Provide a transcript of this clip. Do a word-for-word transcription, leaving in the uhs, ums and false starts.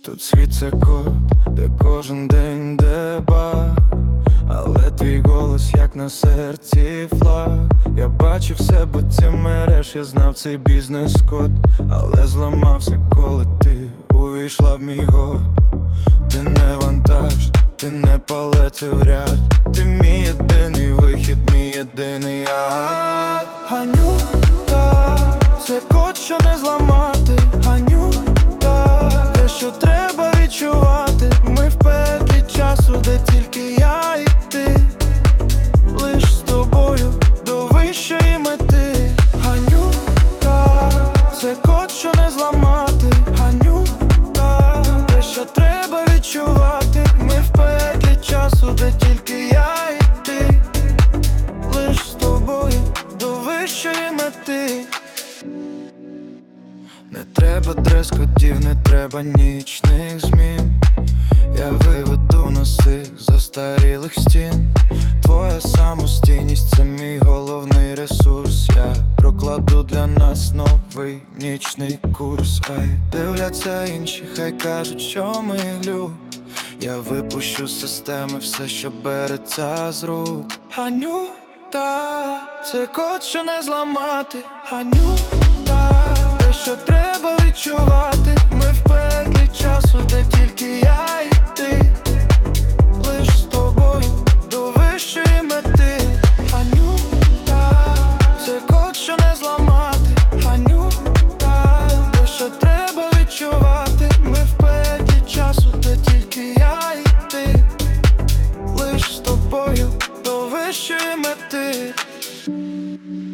Тут світ це код, де кожен день деба, але твій голос як на серці флаг. Я бачив себе ці мереж, я знав цей бізнес-код, але зламався, коли ти увійшла в мій год. Ти не вантаж, ти не палети в ряд, ти мій єдиний вихід, мій єдиний я. Ганюта, це код, що не зламати. Ганюта, те, що треба відчувати. Ми в пеклі часу, де тільки я і ти, лиш з тобою до вищої мети. Ганюта, це код, що не зламати. Ганюта, те, що треба відчувати. Ми в пеклі часу, де тільки я і ти, лиш з тобою до вищої мети. Не треба дрес-кодів, не треба нічних змін. Я виведу нас з цих застарілих стін. Твоя самостійність – це мій головний ресурс. Я прокладу для нас новий нічний курс. Ай, дивляться інші, хай кажуть, що ми глюк. Я випущу з системи все, що береться з рук. Ганюта, це код, що не зламати. Ганюта, те, що треба відчувати. Ми в пеклі часу, де тільки я і ти, лиш з тобою до вищої мети. Ганюта, це код, що не зламати. Ганюта, те, що треба відчувати. Ми в пеклі часу, де тільки я і ти, лиш з тобою до вищої мети.